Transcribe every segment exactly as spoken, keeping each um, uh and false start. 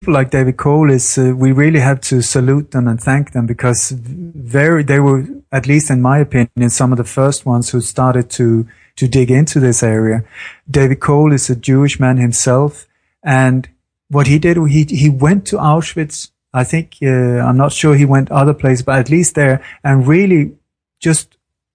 people like David Cole is, uh, we really have to salute them and thank them, because very, they were, at least in my opinion, some of the first ones who started to, to dig into this area. David Cole is a Jewish man himself, and what he did, he, he went to Auschwitz. I think, uh, I'm not sure he went other places, but at least there, and really just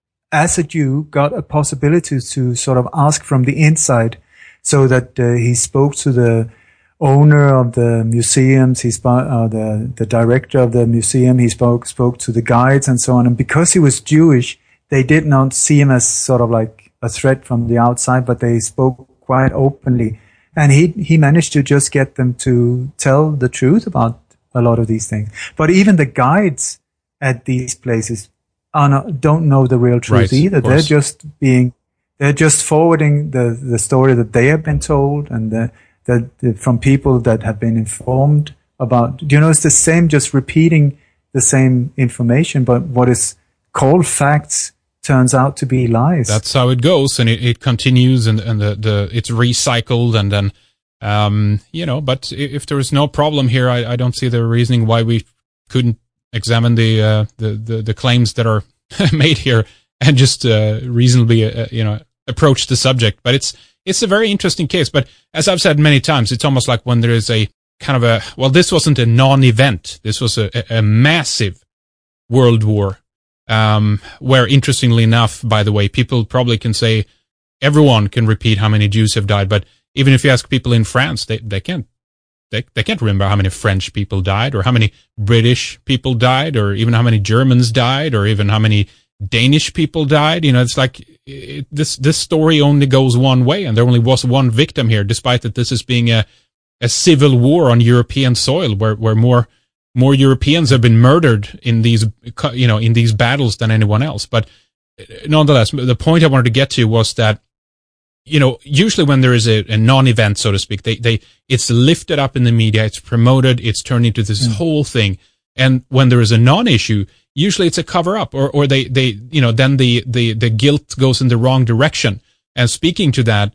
as a Jew got a possibility to sort of ask from the inside, so that uh, he spoke to the owner of the museums, he spoke, uh, the, the director of the museum, he spoke, spoke to the guides and so on. And because he was Jewish, they did not see him as sort of like a threat from the outside, but they spoke quite openly. And he, he managed to just get them to tell the truth about a lot of these things. But even the guides at these places are not, don't know the real truth right, either. They're just being, they're just forwarding the, the story that they have been told, and the, the, the, from people that have been informed about, you know, it's the same, just repeating the same information, but what is called facts turns out to be lies. That's how it goes, and it, it continues, and, and the, the, it's recycled, and then, um, you know, but if there is no problem here, I, I don't see the reasoning why we couldn't examine the, uh, the, the, the claims that are made here and just, uh, reasonably, uh, you know, approach the subject. But it's, it's a very interesting case. But as I've said many times, it's almost like when there is a kind of a, well, this wasn't a non-event. This was a, a massive world war. Um, where interestingly enough, by the way, people probably can say everyone can repeat how many Jews have died, but even if you ask people in France, they, they can't, they, they can't remember how many French people died, or how many British people died, or even how many Germans died, or even how many Danish people died. You know, it's like it, this, this story only goes one way, and there only was one victim here, despite that this is being a, a civil war on European soil, where, where more, more Europeans have been murdered in these, you know, in these battles than anyone else. But nonetheless, the point I wanted to get to was that, you know, usually when there is a, a non-event, so to speak, they, they, it's lifted up in the media, it's promoted, it's turned into this mm. whole thing. And when there is a non-issue, usually it's a cover-up, or, or they, they, you know, then the, the, the guilt goes in the wrong direction. And speaking to that,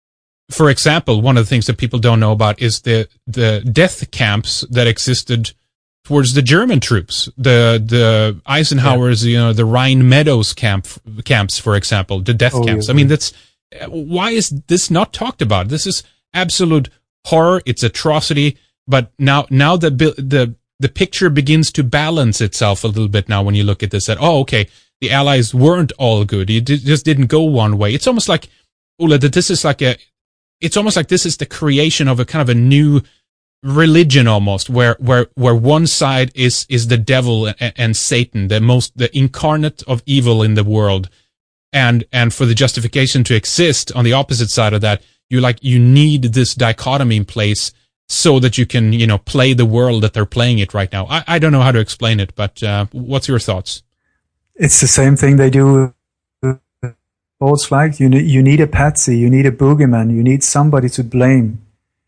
for example, one of the things that people don't know about is the, the death camps that existed towards the German troops, the, the Eisenhower's, yeah. you know, the Rhine Meadows camp, camps, for example, the death oh, camps. Yeah, I mean, that's, why is this not talked about? This is absolute horror. It's atrocity. But now, now the, the, the picture begins to balance itself a little bit now when you look at this, that, oh, okay, the Allies weren't all good. It just didn't go one way. It's almost like, Ola, that this is like a, it's almost like this is the creation of a kind of a new religion almost, where, where, where one side is, is the devil and, and Satan, the most, the incarnate of evil in the world. And, and for the justification to exist on the opposite side of that, you like, you need this dichotomy in place so that you can, you know, play the world that they're playing it right now. I, I don't know how to explain it, but, uh, what's your thoughts? It's the same thing they do with false flags. You need, you need a patsy, you need a boogeyman, you need somebody to blame.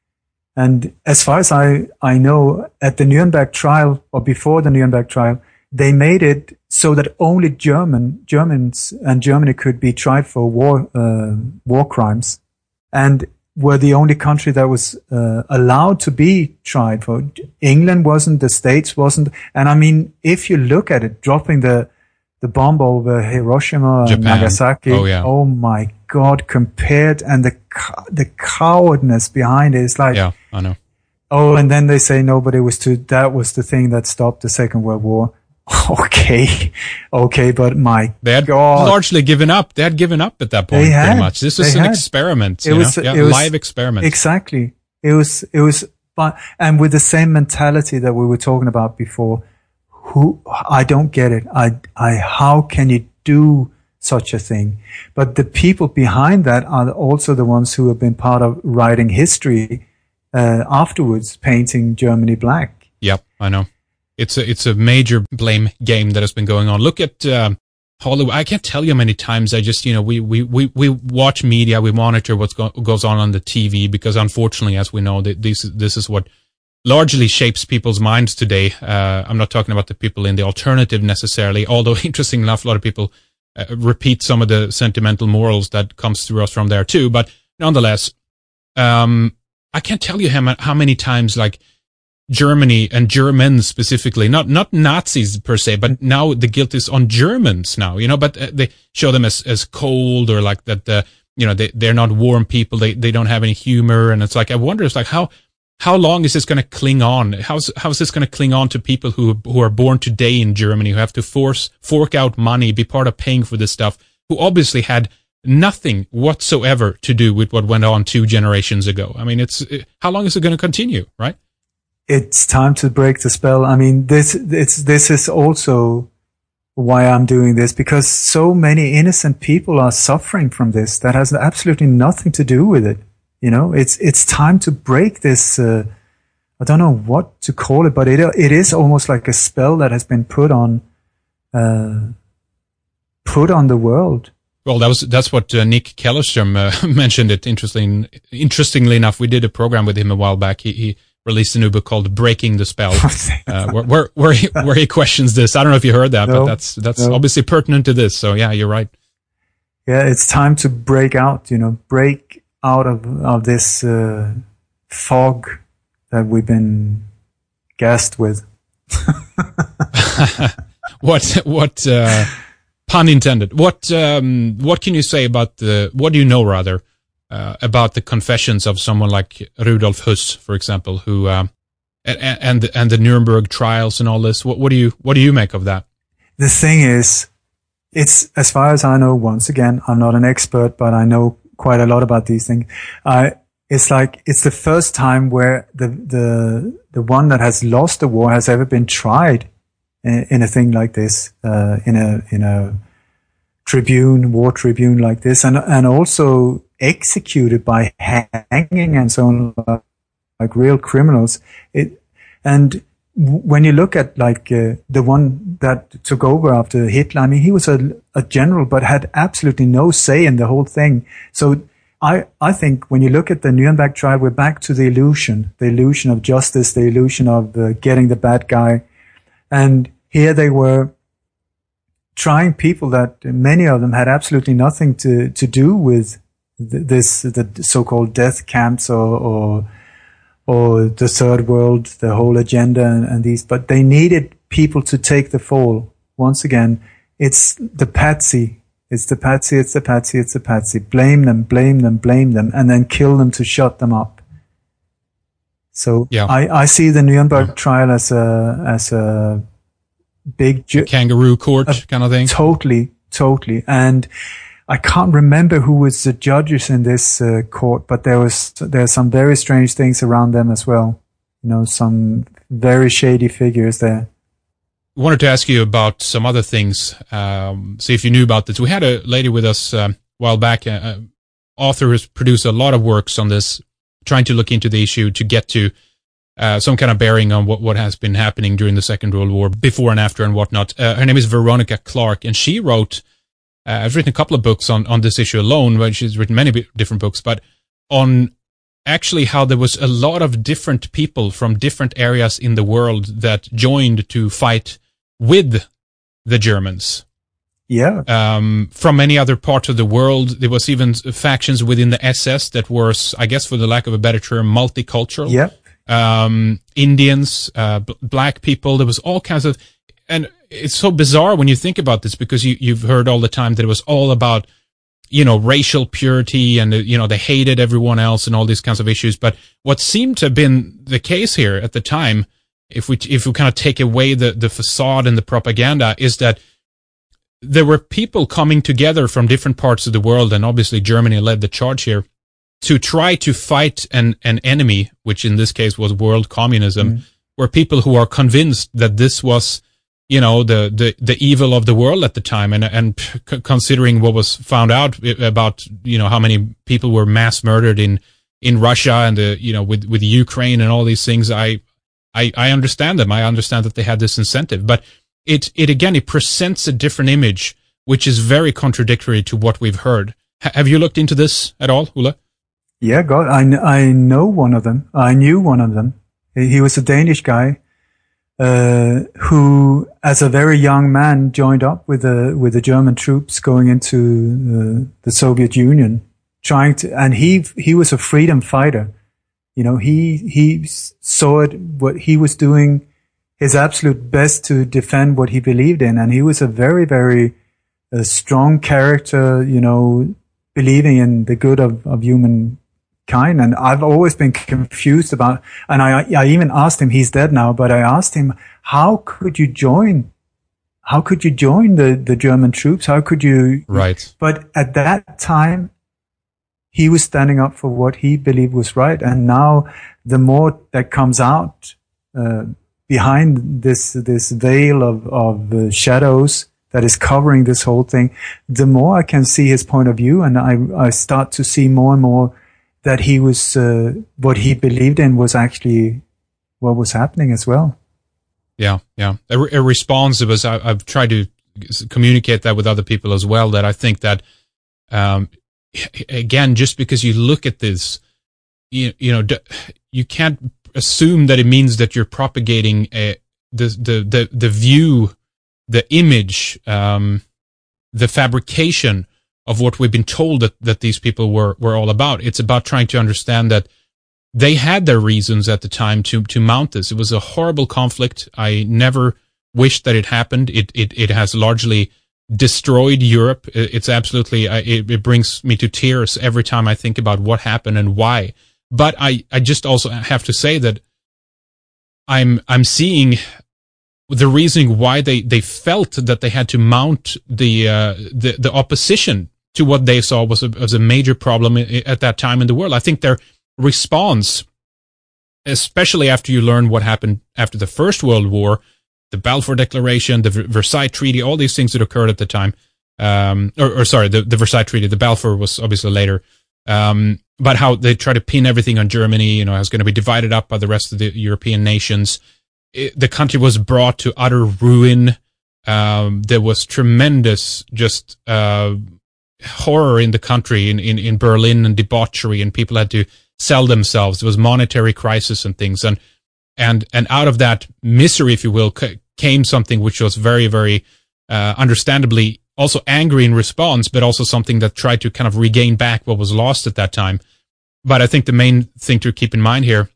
And as far as I, I know, at the Nuremberg trial, or before the Nuremberg trial, they made it so that only German, Germans and Germany could be tried for war, uh, war crimes, and were the only country that was, uh, allowed to be tried for. England wasn't, the States wasn't. And I mean, if you look at it, dropping the, the bomb over Hiroshima and Japan. Nagasaki, oh, yeah. oh my God, compared, and the, the cowardness behind it is like, yeah, I know. Oh, and then they say nobody was to, that was the thing that stopped the Second World War. Okay, okay, but my they had God. largely given up. They had given up at that point, They had, pretty much. This was they an had. experiment, It you was- know? Yeah, it was- live experiment. Exactly. It was, it was, but, and with the same mentality that we were talking about before, who, I don't get it. I, I, how can you do such a thing? But the people behind that are also the ones who have been part of writing history, uh, afterwards, painting Germany black. Yep, I know. It's a, it's a major blame game that has been going on. Look at, um, Hollywood. I can't tell you how many times I just, you know, we, we, we, we watch media, we monitor what go, goes on on the T V, because unfortunately, as we know, that this, this is what largely shapes people's minds today. Uh, I'm not talking about the people in the alternative necessarily, although interesting enough, a lot of people uh, repeat some of the sentimental morals that comes through us from there too. But nonetheless, um, I can't tell you how, how many times, like, Germany and Germans specifically, not not Nazis per se, but now the guilt is on Germans now, you know, but uh, they show them as, as cold, or like that, uh, you know, they, they're not warm people, they, they don't have any humor, and it's like, I wonder, it's like, how, how long is this going to cling on? How's, how's this going to cling on to people who, who are born today in Germany, who have to force, fork out money, be part of paying for this stuff, who obviously had nothing whatsoever to do with what went on two generations ago? I mean, it's, how long is it going to continue, right? It's time to break the spell. I mean, this, it's, this is also why I'm doing this, because so many innocent people are suffering from this that has absolutely nothing to do with it. You know, it's, it's time to break this, uh, I don't know what to call it, but it, it is almost like a spell that has been put on, uh, put on the world. Well, that was, that's what uh, Nick Kellerström uh, mentioned it. Interesting, interestingly enough, we did a program with him a while back. He, he, released a new book called Breaking the Spell, uh, where, where, where, he, where he questions this. I don't know if you heard that, no, but that's, that's no. obviously pertinent to this. So yeah, you're right. Yeah, it's time to break out, you know, break out of, of this, uh, fog that we've been gassed with. what, what, uh, pun intended. What, um, what can you say about the, what do you know rather, Uh, about the confessions of someone like Rudolf Höss, for example, who um, and and and the Nuremberg trials and all this? What what do you what do you make of that? The thing is, it's, as far as I know. Once again, I'm not an expert, but I know quite a lot about these things. Uh, it's like it's the first time where the the the one that has lost the war has ever been tried in, in a thing like this, uh, in a in a tribune, war tribune like this, and and also executed by hanging and so on, like real criminals. It, and when you look at like uh, the one that took over after Hitler, I mean, he was a, a general, but had absolutely no say in the whole thing. So I, I think when you look at the Nuremberg trial, we're back to the illusion, the illusion of justice, the illusion of uh, getting the bad guy. And here they were trying people that many of them had absolutely nothing to, to do with this, the so-called death camps or, or, or the third world, the whole agenda and, and these, but they needed people to take the fall. Once again, it's the patsy. It's the patsy, it's the patsy, it's the patsy. Blame them, blame them, blame them, and then kill them to shut them up. So yeah. I, I see the Nuremberg yeah. trial as a, as a big ju- a kangaroo court a, kind of thing. Totally, totally. And I can't remember who was the judges in this uh, court, but there was there are some very strange things around them as well. You know, some very shady figures there. I wanted to ask you about some other things. Um, see if you knew about this. We had a lady with us um, a while back. An uh, author who's produced a lot of works on this, trying to look into the issue to get to uh, some kind of bearing on what, what has been happening during the Second World War, before and after and whatnot. Uh, her name is Veronica Clark, and she wrote. Uh, I've written a couple of books on, on this issue alone, but she's written many b- different books, but on actually how there was a lot of different people from different areas in the world that joined to fight with the Germans. Yeah. Um, from many other parts of the world. There was even factions within the S S that were, I guess for the lack of a better term, multicultural. Yeah. Um, Indians, uh, b- black people. There was all kinds of, and it's so bizarre when you think about this, because you, you've heard all the time that it was all about, you know, racial purity and, you know, they hated everyone else and all these kinds of issues. But what seemed to have been the case here at the time, if we, if we kind of take away the, the facade and the propaganda, is that there were people coming together from different parts of the world, and obviously Germany led the charge here, to try to fight an, an enemy, which in this case was world communism, mm. were people who are convinced that this was, you know, the, the, the evil of the world at the time. And, and c- considering what was found out about, you know, how many people were mass murdered in, in Russia and, the, you know, with, with Ukraine and all these things, I, I, I understand them. I understand that they had this incentive, but it, it again, it presents a different image, which is very contradictory to what we've heard. H- have you looked into this at all, Ola? Yeah, God, I, I know one of them. I knew one of them. He was a Danish guy. Uh, who, as a very young man, joined up with the with the German troops going into uh, the Soviet Union, trying to, and he he was a freedom fighter. You know, he, he saw it, what he was doing his absolute best to defend what he believed in. And he was a very, very uh, strong character, you know, believing in the good of, of humankind. And I've always been confused about, and I, I even asked him, he's dead now, but I asked him, how could you join, how could you join the, the German troops? How could you? Right. But at that time, he was standing up for what he believed was right. And now the more that comes out, uh, behind this, this veil of, of uh, shadows that is covering this whole thing, the more I can see his point of view. And I, I start to see more and more that he was, uh, what he believed in was actually what was happening as well. Yeah. Yeah. A, a response was, I, I've tried to communicate that with other people as well, that I think that, um, again, just because you look at this, you, you know, you can't assume that it means that you're propagating a, the, the, the, the view, the image, um, the fabrication of what we've been told that, that these people were, were all about. It's about trying to understand that they had their reasons at the time to, to mount this. It was a horrible conflict. I never wished that it happened. It, it, it has largely destroyed Europe. It's absolutely, it, it brings me to tears every time I think about what happened and why. But I, I just also have to say that I'm, I'm seeing the reasoning why they, they felt that they had to mount the, uh, the, the opposition to what they saw was a, was a major problem at that time in the world. I think their response, especially after you learn what happened after the First World War, the Balfour Declaration, the Versailles Treaty, all these things that occurred at the time, um, or, or sorry, the, the Versailles Treaty, the Balfour was obviously later, um, but how they try to pin everything on Germany, you know, it was going to be divided up by the rest of the European nations. It, the country was brought to utter ruin. Um, there was tremendous just, uh, horror in the country, in, in, in Berlin, and debauchery, and people had to sell themselves. There was monetary crisis and things. And, and, and out of that misery, if you will, c- came something which was very, very, uh, understandably also angry in response, but also something that tried to kind of regain back what was lost at that time. But I think the main thing to keep in mind here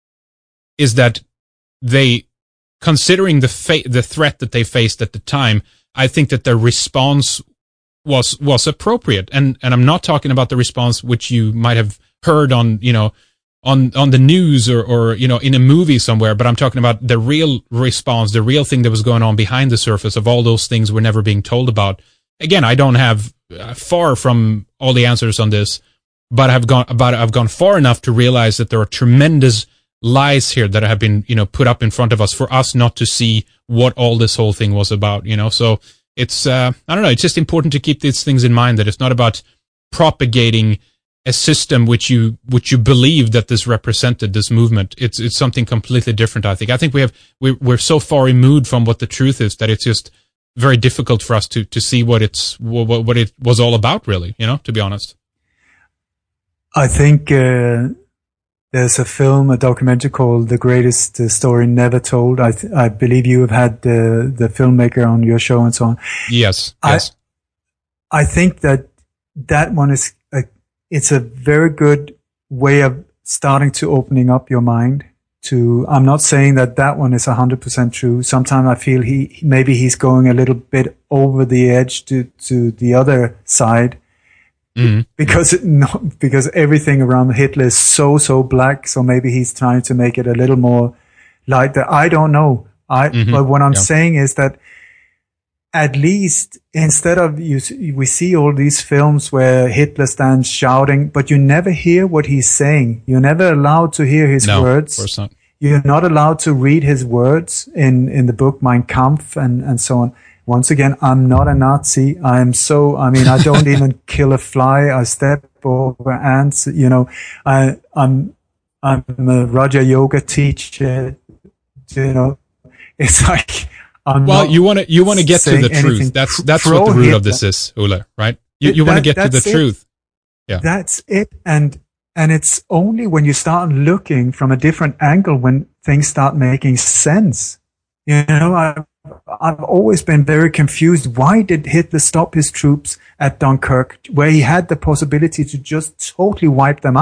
is that they, considering the fa- the threat that they faced at the time, I think that their response was was appropriate. And and I'm not talking about the response which you might have heard on, you know, on on the news or or you know, in a movie somewhere, but I'm talking about the real response, the real thing that was going on behind the surface of all those things we're never being told about. Again, I don't have uh, far from all the answers on this, but I've gone about I've gone far enough to realize that there are tremendous lies here that have been, you know, put up in front of us for us not to see what all this whole thing was about, you know. So it's, uh, I don't know, it's just important to keep these things in mind, that it's not about propagating a system which you, which you believe that this represented, this movement. It's, it's something completely different, I think. I think we have, we're, we're so far removed from what the truth is that it's just very difficult for us to, to see what it's, what, what it was all about, really, you know, to be honest. I think, uh, there's a film, a documentary called The Greatest Story Never Told. I, th- I believe you have had the, the filmmaker on your show and so on. Yes, yes. I, I think that that one is, a, it's a very good way of starting to opening up your mind to, I'm not saying that that one is one hundred percent true. Sometimes I feel he, maybe he's going a little bit over the edge to, to the other side. Mm-hmm. Because it, no, because everything around Hitler is so so black, so maybe he's trying to make it a little more light. That I don't know. I mm-hmm. But what I'm yeah. saying is that at least instead of you, we see all these films where Hitler stands shouting, but you never hear what he's saying. You're never allowed to hear his no, words. Of course not. You're not allowed to read his words in in the book Mein Kampf and and so on. Once again, I'm not a Nazi. I'm so, I mean, I don't even kill a fly. I step over ants, you know, I, I'm, I'm a Raja yoga teacher, you know, it's like, I'm well, not you want to, you want to get to the truth. That's, that's what the root Hitler. Of this is, Ola, right? You, you want to get to the it. truth. Yeah. That's it. And, and it's only when you start looking from a different angle when things start making sense. You know, I, I've always been very confused. Why did Hitler stop his troops at Dunkirk, where he had the possibility to just totally wipe them out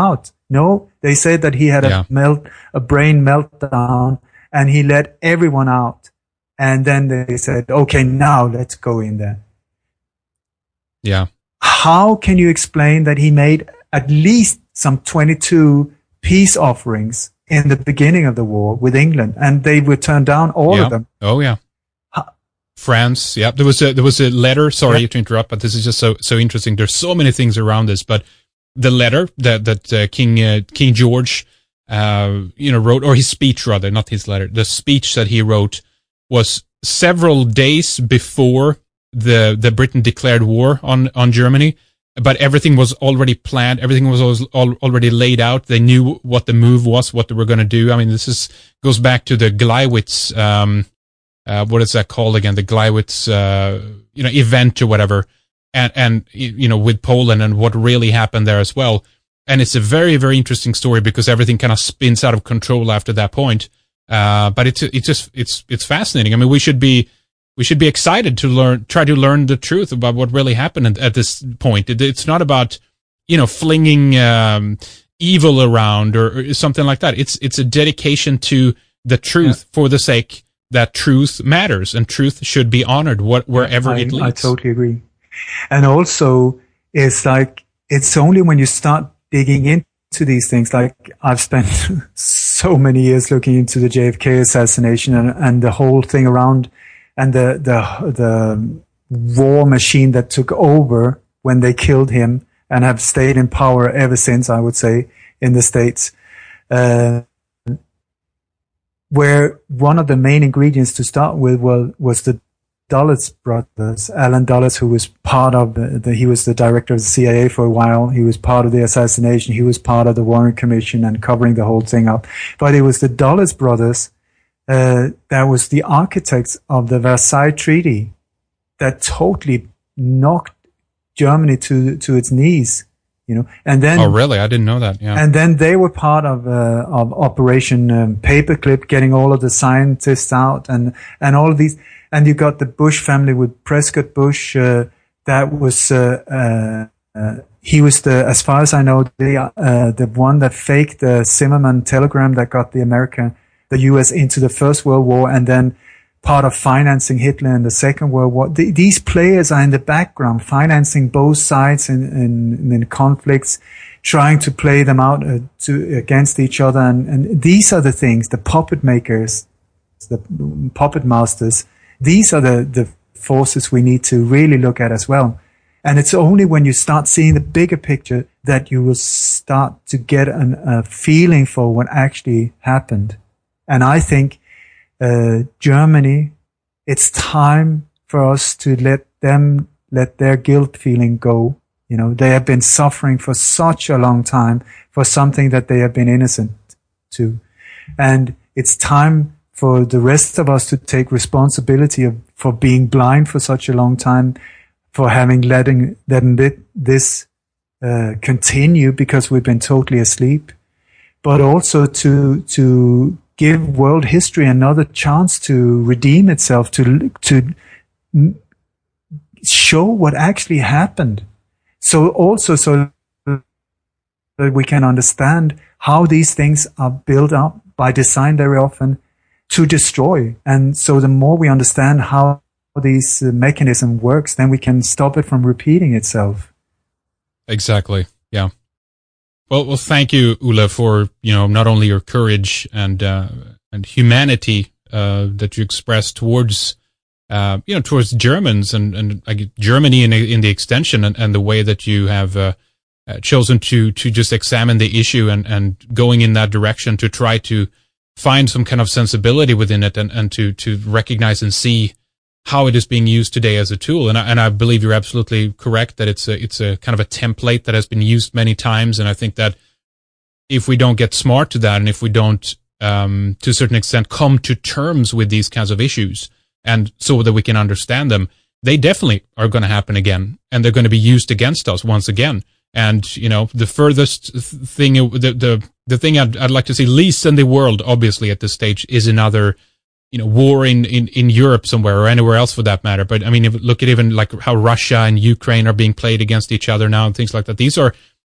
No, they said that he had Yeah. a melt, a brain meltdown, and he let everyone out. And then they said, okay, now let's go in there. Yeah. How can you explain that he made at least some twenty-two peace offerings in the beginning of the war with England, and they were turned down, all yeah. of them? Oh yeah. How? France. Yeah. There was a there was a letter. Sorry Yeah. to interrupt, but this is just so so interesting. There's so many things around this, but the letter that that uh, King uh, King George, uh, you know, wrote, or his speech rather, not his letter. The speech that he wrote was several days before the the Britain declared war on on Germany, but everything was already planned. Everything was al- al- already laid out. They knew what the move was, what they were going to do. I mean, this is goes back to the Gleiwitz, um, uh, what is that called again? The Gleiwitz, uh, you know, event or whatever, and and you know, with Poland and what really happened there as well. And it's a very very interesting story because everything kind of spins out of control after that point. Uh, but it's it's just it's it's fascinating. I mean, we should be. We should be excited to learn, try to learn the truth about what really happened at, at this point. It, it's not about, you know, flinging um, evil around or, or something like that. It's it's a dedication to the truth yeah. for the sake that truth matters and truth should be honored what, wherever I, it leads. I totally agree. And also, it's like, it's only when you start digging into these things, like I've spent so many years looking into the J F K assassination and, and the whole thing around and the, the, the war machine that took over when they killed him and have stayed in power ever since, I would say, in the States, uh, where one of the main ingredients to start with was, was the Dulles brothers, Alan Dulles, who was part of the, the, he was the director of the C I A for a while. He was part of the assassination. He was part of the Warren Commission and covering the whole thing up. But it was the Dulles brothers, uh, that was the architects of the Versailles Treaty that totally knocked Germany to, to its knees, you know, and then. Oh, really? I didn't know that. Yeah. And then they were part of, uh, of Operation um, Paperclip, getting all of the scientists out and, and all of these. And you got the Bush family with Prescott Bush, uh, that was, uh, uh, uh, he was the, as far as I know, the, uh, the one that faked the Zimmerman telegram that got the America, the U S into the First World War and then part of financing Hitler in the Second World War. The, these players are in the background, financing both sides in, in, in conflicts, trying to play them out uh, to, against each other. And, and these are the things, the puppet makers, the puppet masters. These are the, the forces we need to really look at as well. And it's only when you start seeing the bigger picture that you will start to get an, a feeling for what actually happened. And I think uh, Germany, it's time for us to let them, let their guilt feeling go. You know, they have been suffering for such a long time for something that they have been innocent to. And it's time for the rest of us to take responsibility of, for being blind for such a long time, for having letting, letting this uh, continue because we've been totally asleep, but also to, to give world history another chance to redeem itself, to, to show what actually happened. So also so that we can understand how these things are built up by design very often to destroy. And so the more we understand how this uh, mechanism works, then we can stop it from repeating itself. Exactly. Yeah. Well, well, thank you, Ola, for, you know, not only your courage and, uh, and humanity, uh, that you expressed towards, uh, you know, towards Germans and, and uh, Germany in, in the extension and, and the way that you have, uh, uh, chosen to, to just examine the issue and, and going in that direction to try to find some kind of sensibility within it and, and to, to recognize and see how it is being used today as a tool. And I, and I believe you're absolutely correct that it's a, it's a kind of a template that has been used many times. And I think that if we don't get smart to that and if we don't, um, to a certain extent come to terms with these kinds of issues and so that we can understand them, they definitely are going to happen again and they're going to be used against us once again. And, you know, the furthest thing, the, the, the thing I'd, I'd like to see least in the world, obviously at this stage, is another, you know, war in, in, in Europe somewhere or anywhere else for that matter. But I mean, if, look at even like how Russia and Ukraine are being played against each other now and things like that. These are,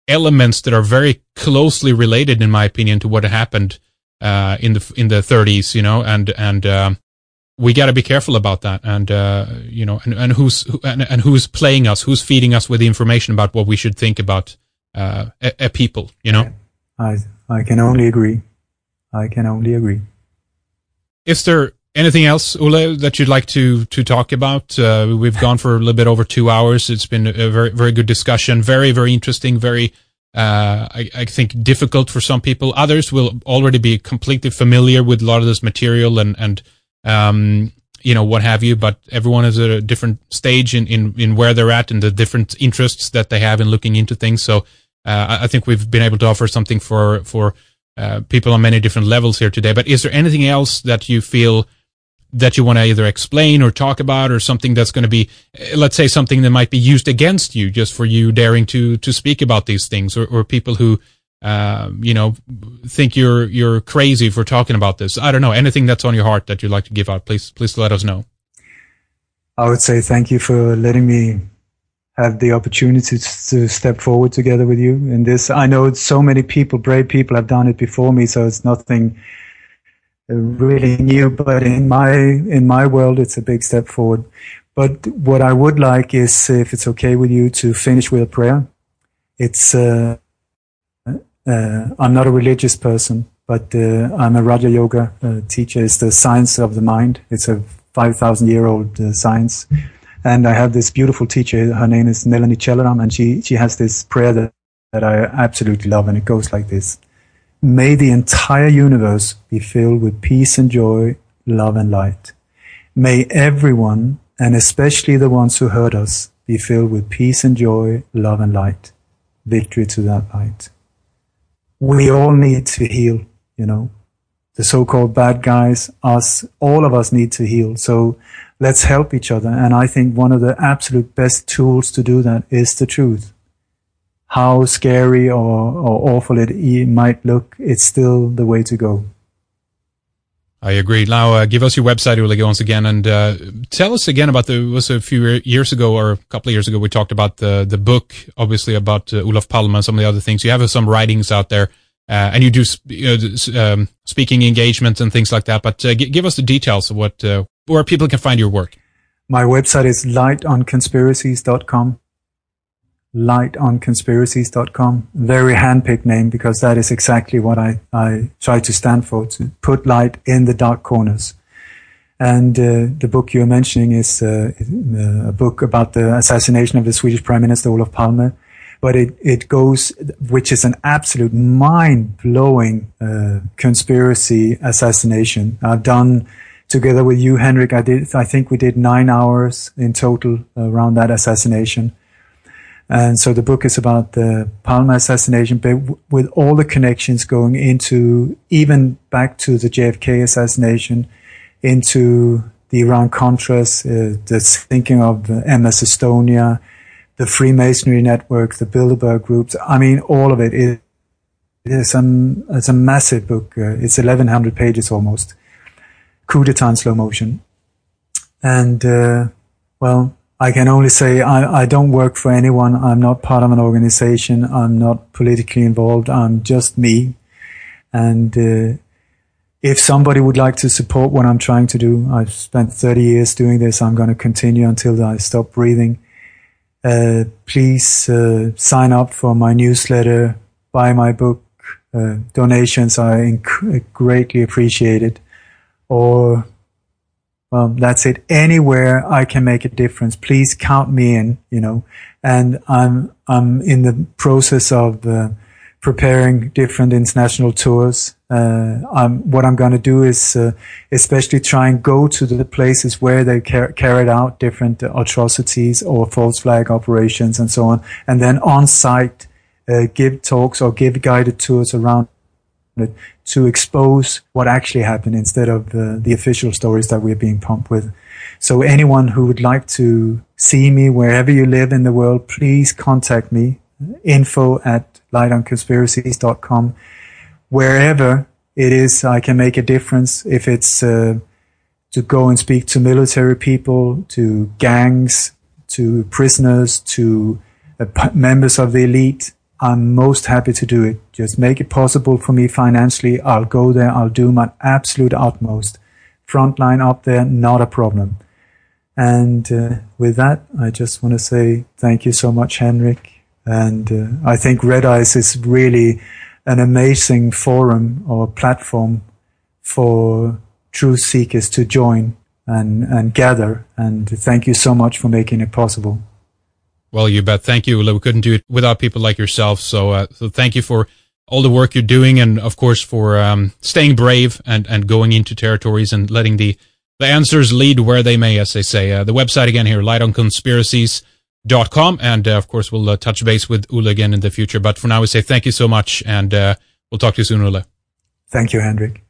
elements that are very closely related, in my opinion, to what happened uh, in the in the thirties. You know, and and um, we got to be careful about that. And uh, you know, and, and who's who, and, and who's playing us, who's feeding us with the information about what we should think about uh, a, a people. You know, I I can only agree. I can only agree. Is there anything else, Ole, that you'd like to to talk about? Uh, we've gone for a little bit over two hours. It's been a very very good discussion. Very very interesting. Very uh, I, I think difficult for some people. Others will already be completely familiar with a lot of this material and and um, you know what have you. But everyone is at a different stage in in in where they're at and the different interests that they have in looking into things. So uh, I think we've been able to offer something for for uh, people on many different levels here today. But is there anything else that you feel that you want to either explain or talk about, or something that's going to be, let's say, something that might be used against you just for you daring to to speak about these things, or, or people who, uh, you know, think you're you're crazy for talking about this? I don't know. Anything that's on your heart that you'd like to give out, please please let us know. I would say thank you for letting me have the opportunity to, to step forward together with you in this. I know so many people, brave people, have done it before me, so it's nothing really new, but in my in my world it's a big step forward. But what I would like is, if it's okay with you, to finish with a prayer. It's uh, uh, I'm not a religious person, but uh, I'm a Raja Yoga uh, teacher. It's the science of the mind. It's a five thousand year old uh, science, and I have this beautiful teacher. Her name is Melanie Chelaram, and she she has this prayer that that I absolutely love, and it goes like this: May the entire universe be filled with peace and joy, love and light. May everyone, and especially the ones who hurt us, be filled with peace and joy, love and light. Victory to that light. We all need to heal, you know. The so-called bad guys, us, all of us need to heal. So let's help each other. And I think one of the absolute best tools to do that is the truth. How scary or, or awful it might look, it's still the way to go. I agree. Now, uh, give us your website, Ole, once again, and uh, tell us again about the, it was a few years ago or a couple of years ago, we talked about the the book, obviously, about uh, Olof Palme and some of the other things. You have some writings out there, uh, and you do you know, um, speaking engagements and things like that, but uh, g- give us the details of what uh, where people can find your work. My website is light on conspiracies dot com. light on conspiracies dot com. Very handpicked name, because that is exactly what I, I try to stand for, to put light in the dark corners. And uh, the book you're mentioning is uh, a book about the assassination of the Swedish Prime Minister Olof Palme. But it, it goes, which is an absolute mind-blowing uh, conspiracy assassination. I've done, together with you, Henrik, I did, I think we did nine hours in total around that assassination. And so the book is about the Palme assassination, but w- with all the connections going into, even back to the J F K assassination, into the Iran-Contras, uh, the thinking of uh, M S Estonia, the Freemasonry network, the Bilderberg groups. I mean, all of it. It is um, it's a massive book. Uh, it's eleven hundred pages almost. Coup d'etat in slow motion. And, uh, well, I can only say I, I don't work for anyone. I'm not part of an organization. I'm not politically involved. I'm just me. And uh, if somebody would like to support what I'm trying to do, I've spent thirty years doing this. I'm going to continue until I stop breathing. Uh, please uh, sign up for my newsletter, buy my book. Uh, donations are inc- greatly appreciated. Or... Well, that's it. Anywhere I can make a difference, please count me in, you know. And I'm, I'm in the process of uh, preparing different international tours. Uh, I'm, what I'm going to do is uh, especially try and go to the places where they car- carried out different uh, atrocities or false flag operations and so on. And then on site, uh, give talks or give guided tours around it to expose what actually happened instead of uh, the official stories that we're being pumped with. So anyone who would like to see me wherever you live in the world, please contact me. Info at light on conspiracies dot com. Wherever it is, I can make a difference. If it's uh, to go and speak to military people, to gangs, to prisoners, to uh, p- members of the elite, I'm most happy to do it. Just make it possible for me financially. I'll go there. I'll do my absolute utmost. Frontline up there, not a problem. And uh, with that, I just want to say thank you so much, Henrik. And uh, I think Red Eyes is really an amazing forum or platform for truth seekers to join and, and gather. And thank you so much for making it possible. Well, you bet. Thank you, Ulla. We couldn't do it without people like yourself. So, uh, so thank you for all the work you're doing, and of course for um, staying brave and, and going into territories and letting the, the answers lead where they may, as they say. Uh, the website again here, light on conspiracies dot com, and uh, of course we'll uh, touch base with Ulla again in the future. But for now, we say thank you so much, and uh, we'll talk to you soon, Ulla. Thank you, Henrik.